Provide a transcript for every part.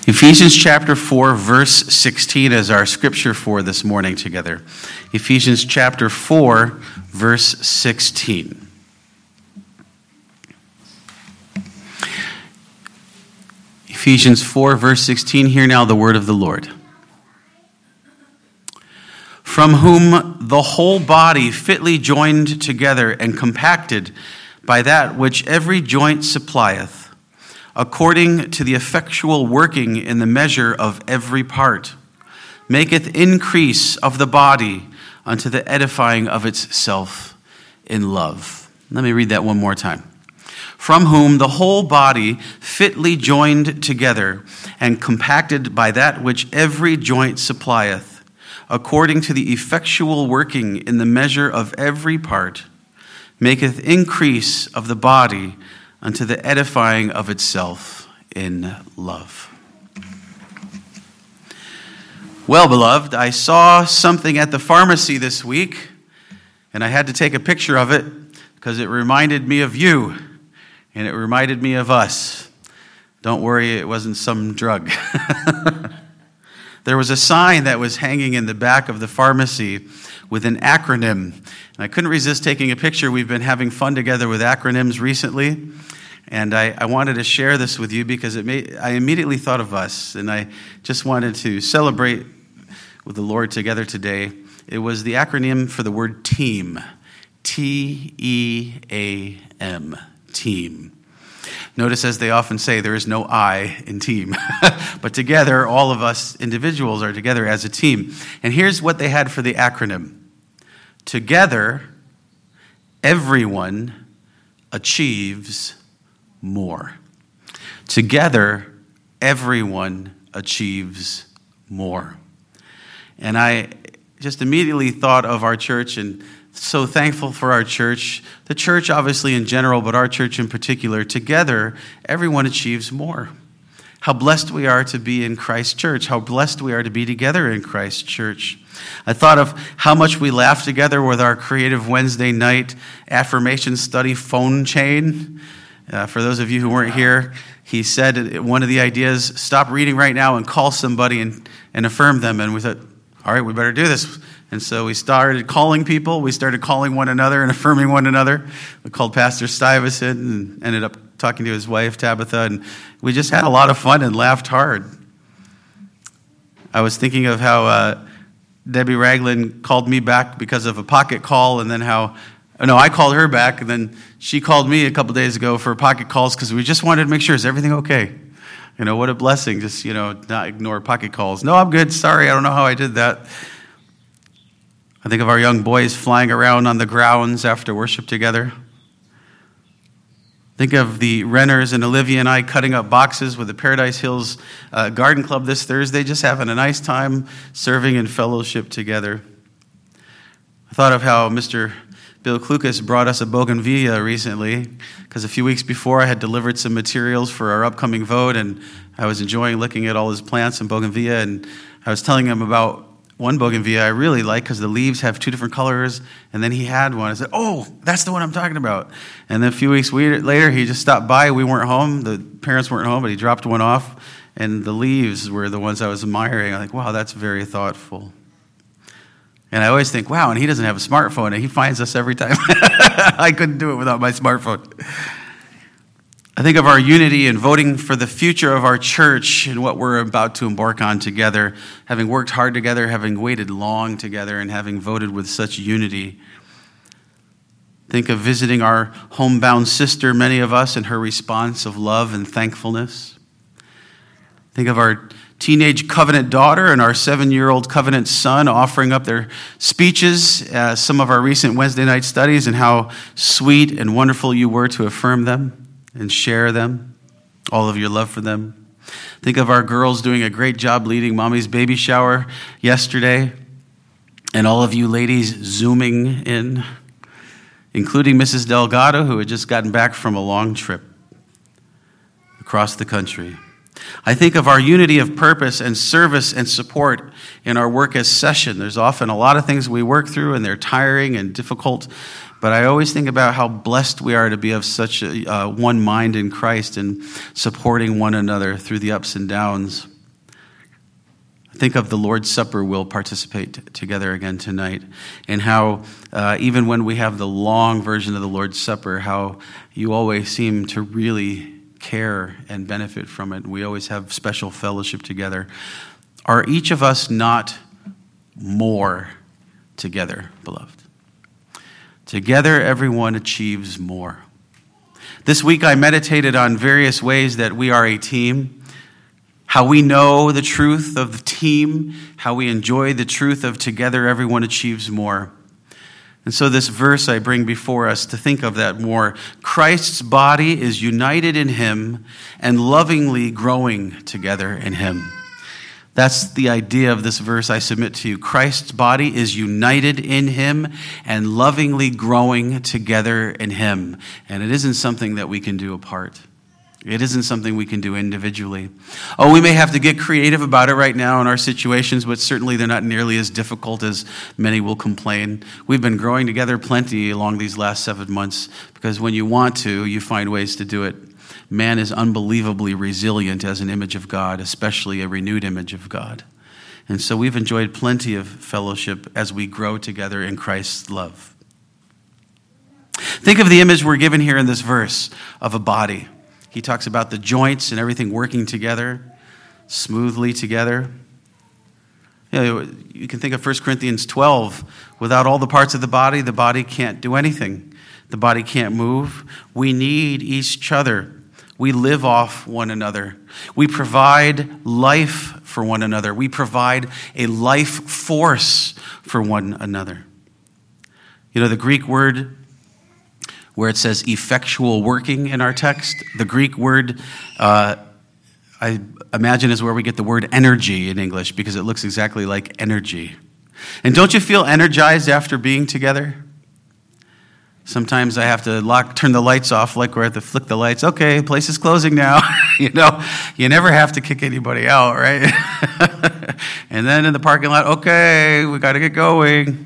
Ephesians chapter 4, verse 16 is our scripture for this morning together. Ephesians chapter 4, verse 16. Ephesians 4, verse 16, hear now the word of the Lord. From whom the whole body fitly joined together and compacted by that which every joint supplieth, according to the effectual working in the measure of every part, maketh increase of the body unto the edifying of itself in love. Let me read that one more time. From whom the whole body fitly joined together and compacted by that which every joint supplieth, according to the effectual working in the measure of every part, maketh increase of the body unto the edifying of itself in love. Well, beloved, I saw something at the pharmacy this week, and I had to take a picture of it because it reminded me of you, and it reminded me of us. Don't worry, it wasn't some drug. There was a sign that was hanging in the back of the pharmacy with an acronym. And I couldn't resist taking a picture. We've been having fun together with acronyms recently. And I wanted to share this with you because I immediately thought of us. And I just wanted to celebrate with the Lord together today. It was the acronym for the word team. T-E-A-M. Team. Notice, as they often say, there is no I in team. But together, all of us individuals are together as a team. And here's what they had for the acronym. Together, everyone achieves more. Together, everyone achieves more. And I just immediately thought of our church, and so thankful for our church. The church, obviously, in general, but our church in particular. Together, everyone achieves more. How blessed we are to be in Christ's church. How blessed we are to be together in Christ's church. I thought of how much we laughed together with our Creative Wednesday night affirmation study phone chain. For those of you who weren't here, he said one of the ideas, stop reading right now and call somebody and affirm them. And we thought, all right, we better do this. And so we started calling people. We started calling one another and affirming one another. We called Pastor Stuyvesant and ended up talking to his wife, Tabitha. And we just had a lot of fun and laughed hard. I was thinking of how Debbie Ragland called me back because of a pocket call, and then I called her back, and then she called me a couple days ago for pocket calls because we just wanted to make sure, is everything okay? What a blessing, just, not ignore pocket calls. No, I'm good, sorry, I don't know how I did that. I think of our young boys flying around on the grounds after worship together. Think of the Renners and Olivia and I cutting up boxes with the Paradise Hills Garden Club this Thursday, just having a nice time serving in fellowship together. I thought of how Mr. Bill Klukas brought us a bougainvillea recently, because a few weeks before I had delivered some materials for our upcoming vote, and I was enjoying looking at all his plants and bougainvillea, and I was telling him about one bougainvillea I really like because the leaves have two different colors, and then he had one. I said, oh, that's the one I'm talking about. And then a few weeks later, he just stopped by. We weren't home. The parents weren't home, but he dropped one off, and the leaves were the ones I was admiring. I'm like, wow, that's very thoughtful. And I always think, wow, and he doesn't have a smartphone, and he finds us every time. I couldn't do it without my smartphone. I think of our unity and voting for the future of our church and what we're about to embark on together, having worked hard together, having waited long together, and having voted with such unity. Think of visiting our homebound sister, many of us, and her response of love and thankfulness. Think of our teenage covenant daughter and our 7-year-old covenant son offering up their speeches, some of our recent Wednesday night studies, and how sweet and wonderful you were to affirm them and share them, all of your love for them. Think of our girls doing a great job leading Mommy's baby shower yesterday, and all of you ladies zooming in, including Mrs. Delgado, who had just gotten back from a long trip across the country. I think of our unity of purpose and service and support in our work as session. There's often a lot of things we work through, and they're tiring and difficult, But I always think about how blessed we are to be of such a one mind in Christ and supporting one another through the ups and downs. Think of the Lord's Supper we'll participate together again tonight, and how even when we have the long version of the Lord's Supper, how you always seem to really care and benefit from it. We always have special fellowship together. Are each of us not more together, beloved? Together, everyone achieves more. This week, I meditated on various ways that we are a team, how we know the truth of the team, how we enjoy the truth of together, everyone achieves more. And so this verse I bring before us to think of that more. Christ's body is united in him and lovingly growing together in him. That's the idea of this verse I submit to you. Christ's body is united in him and lovingly growing together in him. And it isn't something that we can do apart. It isn't something we can do individually. Oh, we may have to get creative about it right now in our situations, but certainly they're not nearly as difficult as many will complain. We've been growing together plenty along these last 7 months because when you want to, you find ways to do it. Man is unbelievably resilient as an image of God, especially a renewed image of God. And so we've enjoyed plenty of fellowship as we grow together in Christ's love. Think of the image we're given here in this verse of a body. He talks about the joints and everything working together, smoothly together. You can think of 1 Corinthians 12. Without all the parts of the body can't do anything. The body can't move. We need each other. We live off one another. We provide life for one another. We provide a life force for one another. The Greek word where it says effectual working in our text, the Greek word, I imagine, is where we get the word energy in English because it looks exactly like energy. And don't you feel energized after being together? Sometimes I have to turn the lights off, like we're at the flick the lights. Okay, place is closing now. You never have to kick anybody out, right? And then in the parking lot, okay, we got to get going.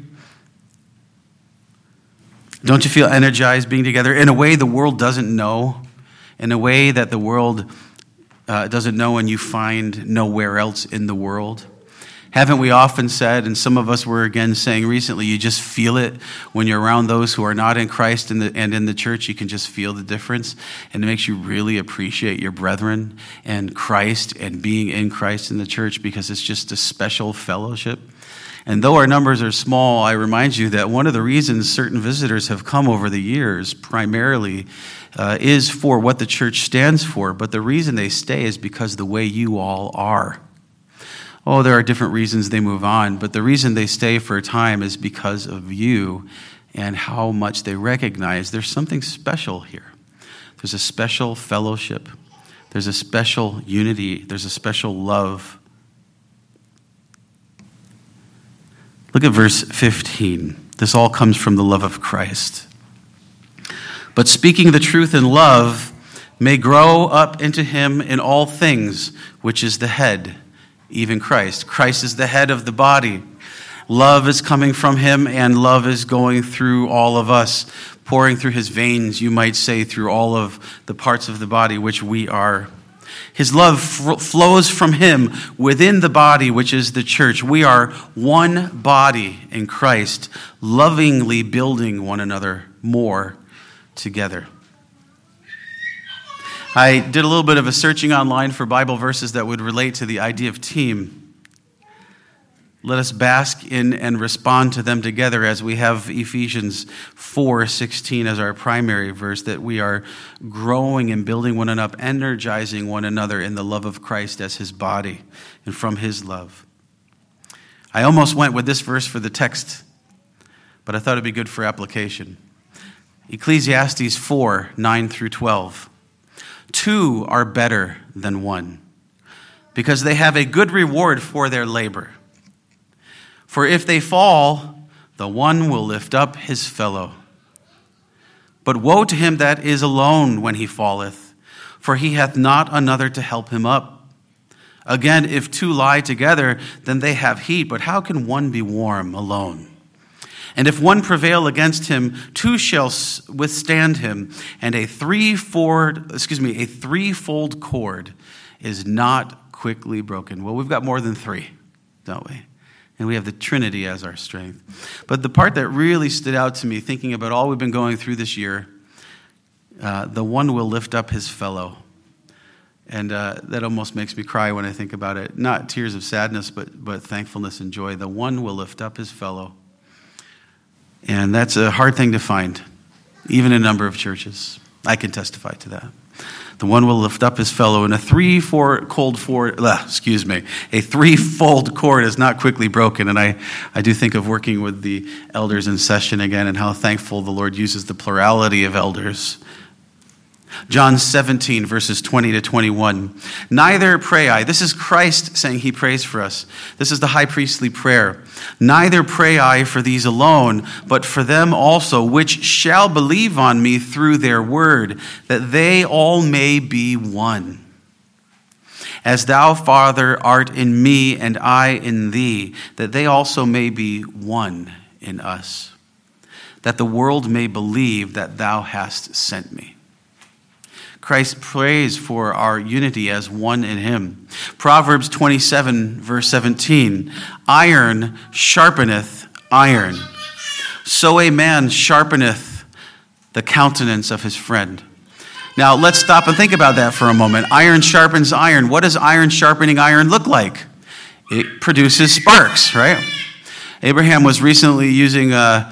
Don't you feel energized being together in a way the world doesn't know, in a way that the world doesn't know and you find nowhere else in the world? Haven't we often said, and some of us were again saying recently, you just feel it when you're around those who are not in Christ and in the church, you can just feel the difference, and it makes you really appreciate your brethren and Christ and being in Christ in the church because it's just a special fellowship. And though our numbers are small, I remind you that one of the reasons certain visitors have come over the years primarily is for what the church stands for, but the reason they stay is because the way you all are. Oh, there are different reasons they move on, but the reason they stay for a time is because of you and how much they recognize there's something special here. There's a special fellowship. There's a special unity. There's a special love. Look at verse 15. This all comes from the love of Christ. But speaking the truth in love may grow up into him in all things, which is the head, even Christ. Christ is the head of the body. Love is coming from him, and love is going through all of us, pouring through his veins, you might say, through all of the parts of the body which we are. His love flows from him within the body, which is the church. We are one body in Christ, lovingly building one another more together. I did a little bit of a searching online for Bible verses that would relate to the idea of team. Let us bask in and respond to them together as we have Ephesians 4:16 as our primary verse, that we are growing and building one another up, energizing one another in the love of Christ as his body and from his love. I almost went with this verse for the text, but I thought it'd be good for application. Ecclesiastes 4:9 through 12. Two are better than one, because they have a good reward for their labor. For if they fall, the one will lift up his fellow. But woe to him that is alone when he falleth, for he hath not another to help him up. Again, if two lie together, then they have heat, but how can one be warm alone? And if one prevail against him, two shall withstand him, and a threefold cord is not quickly broken. Well, we've got more than three, don't we? And we have the Trinity as our strength. But the part that really stood out to me, thinking about all we've been going through this year, the one will lift up his fellow. And that almost makes me cry when I think about it. Not tears of sadness, but thankfulness and joy. The one will lift up his fellow. And that's a hard thing to find, even in a number of churches. I can testify to that. The one will lift up his fellow, and a threefold cord is not quickly broken. And I do think of working with the elders in session again, and how thankful the Lord uses the plurality of elders. John 17, verses 20 to 21. Neither pray I. This is Christ saying he prays for us. This is the high priestly prayer. Neither pray I for these alone, but for them also, which shall believe on me through their word, that they all may be one. As thou, Father, art in me, and I in thee, that they also may be one in us, that the world may believe that thou hast sent me. Christ prays for our unity as one in him. Proverbs 27, verse 17. Iron sharpeneth iron. So a man sharpeneth the countenance of his friend. Now, let's stop and think about that for a moment. Iron sharpens iron. What does iron sharpening iron look like? It produces sparks, right? Abraham was recently using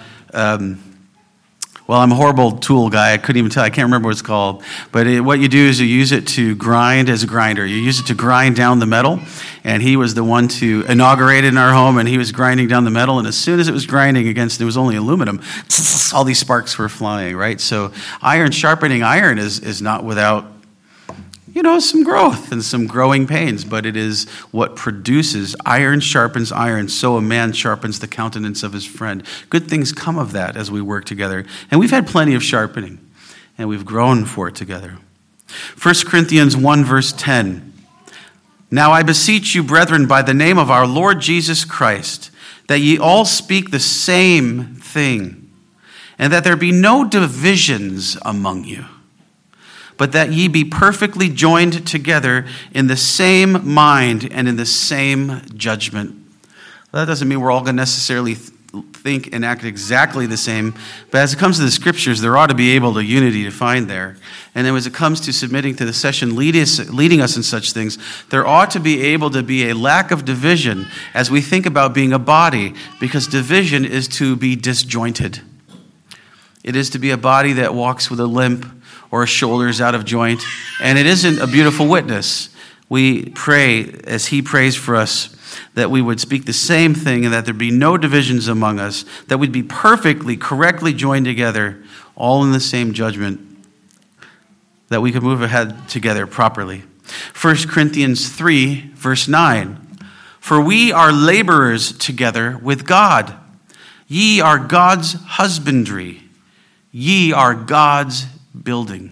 I'm a horrible tool guy. I couldn't even tell. I can't remember what it's called. But what you do is you use it to grind as a grinder. You use it to grind down the metal. And he was the one to inaugurate it in our home, and he was grinding down the metal. And as soon as it was grinding against, it was only aluminum, all these sparks were flying, right? So iron sharpening iron is not without, some growth and some growing pains, but it is what produces. Iron sharpens iron, so a man sharpens the countenance of his friend. Good things come of that as we work together. And we've had plenty of sharpening, and we've grown for it together. 1 Corinthians 1, verse 10. Now I beseech you, brethren, by the name of our Lord Jesus Christ, that ye all speak the same thing, and that there be no divisions among you, but that ye be perfectly joined together in the same mind and in the same judgment. Well, that doesn't mean we're all going to necessarily think and act exactly the same, but as it comes to the scriptures, there ought to be unity to find there. And then as it comes to submitting to the session, leading us in such things, there ought to be able to be a lack of division as we think about being a body, because division is to be disjointed. It is to be a body that walks with a limp, or shoulders out of joint, and it isn't a beautiful witness. We pray, as he prays for us, that we would speak the same thing and that there be no divisions among us, that we'd be perfectly, correctly joined together, all in the same judgment, that we could move ahead together properly. 1 Corinthians 3, verse 9. For we are laborers together with God. Ye are God's husbandry. Ye are God's building.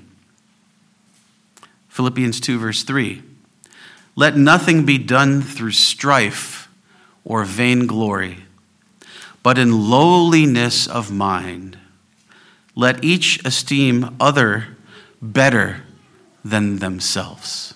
Philippians 2, verse 3. Let nothing be done through strife or vainglory, but in lowliness of mind. Let each esteem other better than themselves.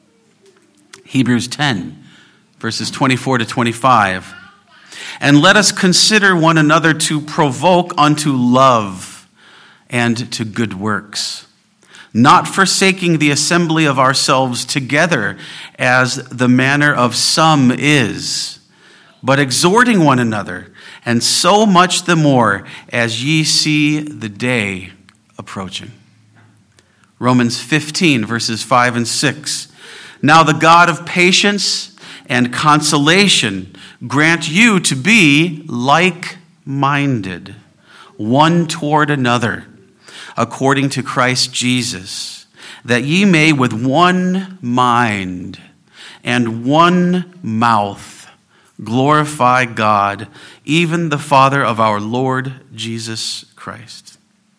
Hebrews 10, verses 24 to 25. And let us consider one another to provoke unto love and to good works, not forsaking the assembly of ourselves together as the manner of some is, but exhorting one another, and so much the more as ye see the day approaching. Romans 15, verses 5 and 6. Now the God of patience and consolation grant you to be like-minded, one toward another, according to Christ Jesus, that ye may with one mind and one mouth glorify God, even the Father of our Lord Jesus Christ.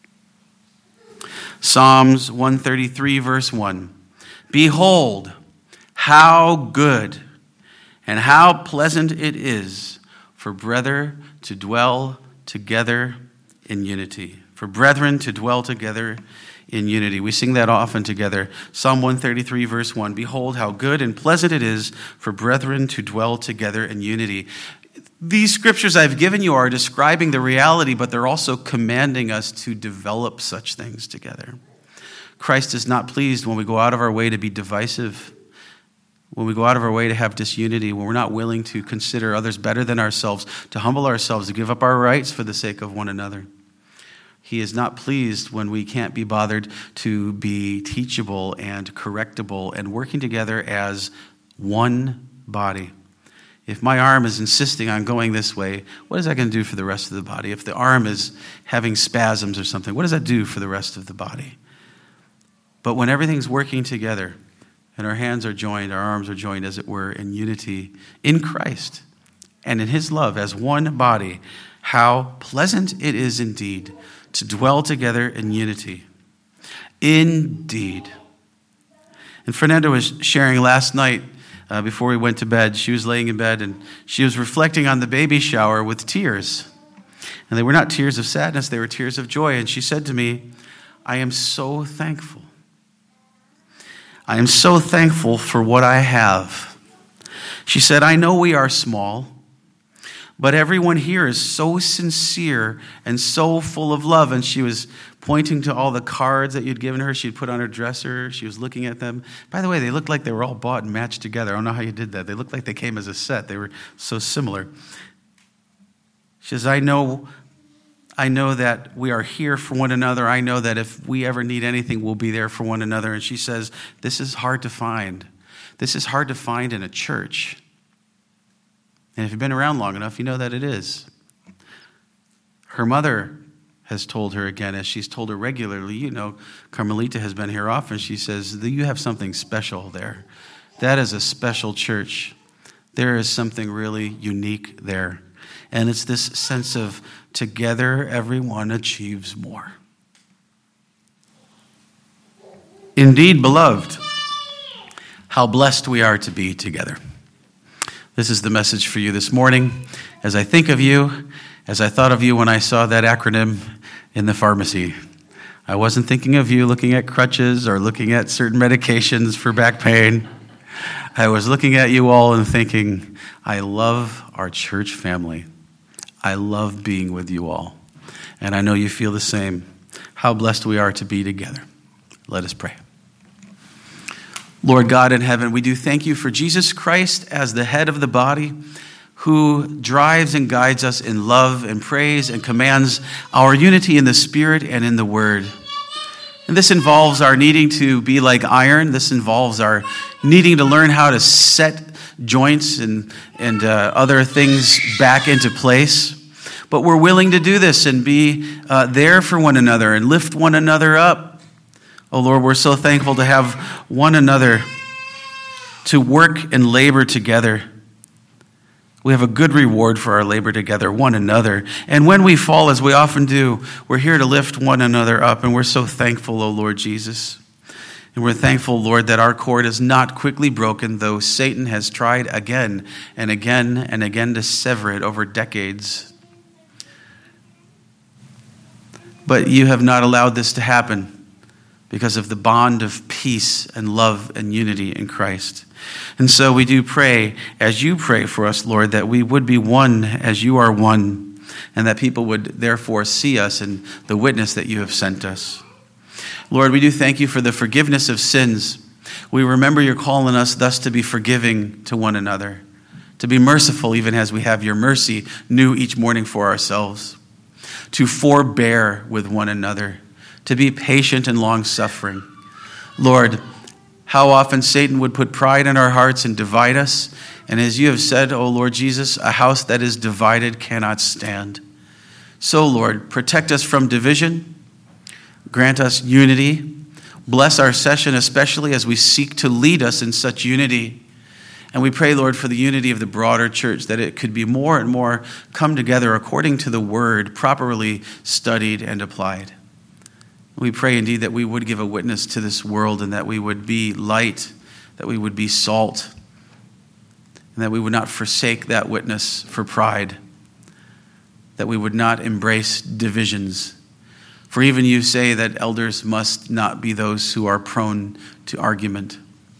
Psalms 133, verse 1. Behold, how good and how pleasant it is for brethren to dwell together in unity. For brethren to dwell together in unity. We sing that often together. Psalm 133, verse 1. Behold, how good and pleasant it is for brethren to dwell together in unity. These scriptures I've given you are describing the reality, but they're also commanding us to develop such things together. Christ is not pleased when we go out of our way to be divisive, when we go out of our way to have disunity, when we're not willing to consider others better than ourselves, to humble ourselves, to give up our rights for the sake of one another. He is not pleased when we can't be bothered to be teachable and correctable and working together as one body. If my arm is insisting on going this way, what is that going to do for the rest of the body? If the arm is having spasms or something, what does that do for the rest of the body? But when everything's working together and our hands are joined, our arms are joined, as it were, in unity in Christ and in his love as one body, how pleasant it is indeed to dwell together in unity. Indeed. And Fernanda was sharing last night before we went to bed. She was laying in bed and she was reflecting on the baby shower with tears. And they were not tears of sadness, they were tears of joy. And she said to me, I am so thankful. I am so thankful for what I have. She said, I know we are small, but everyone here is so sincere and so full of love. And she was pointing to all the cards that you'd given her. She'd put on her dresser. She was looking at them. By the way, they looked like they were all bought and matched together. I don't know how you did that. They looked like they came as a set. They were so similar. She says, I know that we are here for one another. I know that if we ever need anything, we'll be there for one another. And she says, this is hard to find. This is hard to find in a church. And if you've been around long enough, you know that it is. Her mother has told her again, as she's told her regularly, you know, Carmelita has been here often. She says, you have something special there. That is a special church. There is something really unique there. And it's this sense of together everyone achieves more. Indeed, beloved, how blessed we are to be together. This is the message for you this morning. As I think of you, as I thought of you when I saw that acronym in the pharmacy, I wasn't thinking of you looking at crutches or looking at certain medications for back pain. I was looking at you all and thinking, I love our church family. I love being with you all. And I know you feel the same. How blessed we are to be together. Let us pray. Lord God in heaven, we do thank you for Jesus Christ as the head of the body, who drives and guides us in love and praise and commands our unity in the Spirit and in the Word. And this involves our needing to be like iron. This involves our needing to learn how to set joints and other things back into place. But we're willing to do this and be there for one another and lift one another up. Oh Lord, we're so thankful to have one another to work and labor together. We have a good reward for our labor together, one another. And when we fall, as we often do, we're here to lift one another up. And we're so thankful, oh Lord Jesus. And we're thankful, Lord, that our cord is not quickly broken, though Satan has tried again and again and again to sever it over decades. But you have not allowed this to happen because of the bond of peace and love and unity in Christ. And so we do pray, as you pray for us, Lord, that we would be one as you are one, and that people would therefore see us in the witness that you have sent us. Lord, we do thank you for the forgiveness of sins. We remember you're calling us thus to be forgiving to one another, to be merciful even as we have your mercy new each morning for ourselves, to forbear with one another, to be patient and long-suffering. Lord, how often Satan would put pride in our hearts and divide us. And as you have said, O Lord Jesus, a house that is divided cannot stand. So, Lord, protect us from division. Grant us unity. Bless our session, especially as we seek to lead us in such unity. And we pray, Lord, for the unity of the broader church, that it could be more and more come together according to the word, properly studied and applied. We pray indeed that we would give a witness to this world and that we would be light, that we would be salt, and that we would not forsake that witness for pride. that we would not embrace divisions. For even you say that elders must not be those who are prone to argument.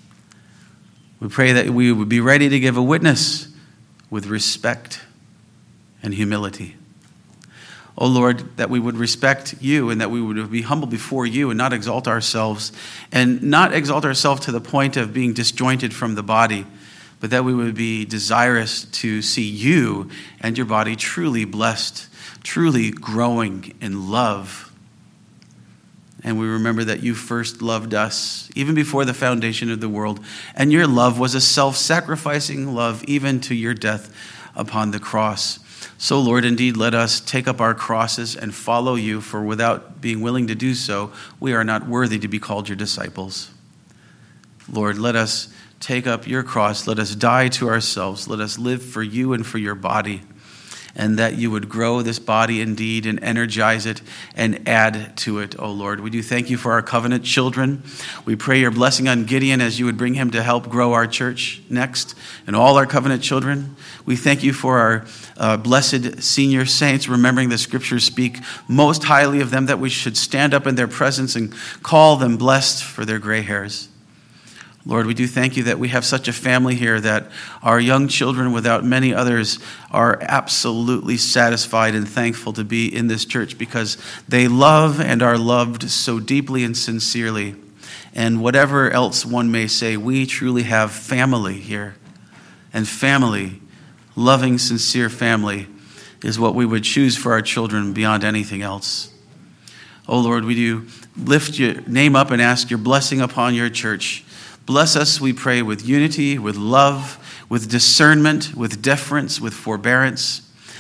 We pray that we would be ready to give a witness with respect and humility. O Lord, that we would respect you and that we would be humble before you and not exalt ourselves, and not exalt ourselves to the point of being disjointed from the body, but that we would be desirous to see you and your body truly blessed, truly growing in love. And we remember that you first loved us even before the foundation of the world, and your love was a self-sacrificing love even to your death upon the cross. So, Lord, indeed, let us take up our crosses and follow you, for without being willing to do so, we are not worthy to be called your disciples. Lord, let us take up your cross. Let us die to ourselves. Let us live for you and for your body, and that you would grow this body indeed and energize it and add to it, O Lord. We do thank you for our covenant children. We pray your blessing on Gideon as you would bring him to help grow our church next, and all our covenant children. We thank you for our blessed senior saints, remembering the scriptures speak most highly of them, that we should stand up in their presence and call them blessed for their gray hairs. Lord, we do thank you that we have such a family here, that our young children, without many others, are absolutely satisfied and thankful to be in this church because they love and are loved so deeply and sincerely. And whatever else one may say, we truly have family here. And family, loving, sincere family, is what we would choose for our children beyond anything else. Oh Lord, we do lift your name up and ask your blessing upon your church. Bless us, we pray, with unity, with love, with discernment, with deference, with forbearance,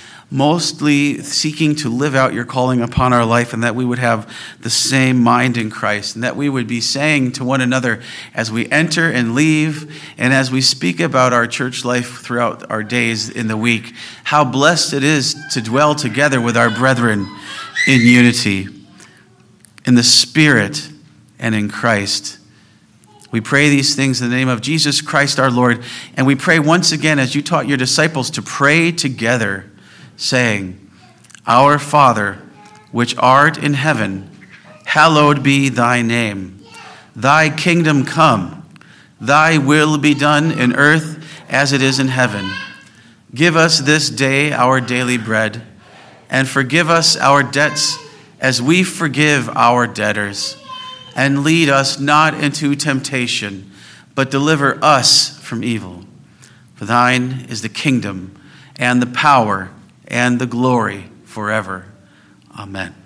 mostly seeking to live out your calling upon our life, and that we would have the same mind in Christ, and that we would be saying to one another as we enter and leave, and as we speak about our church life throughout our days in the week, how blessed it is to dwell together with our brethren in unity, in the Spirit and in Christ. We pray these things in the name of Jesus Christ our Lord. And we pray once again, as you taught your disciples to pray together, saying, Our Father, which art in heaven, hallowed be thy name. Thy kingdom come, thy will be done in earth as it is in heaven. Give us this day our daily bread, and forgive us our debts as we forgive our debtors. And lead us not into temptation, but deliver us from evil. For thine is the kingdom and the power and the glory forever. Amen.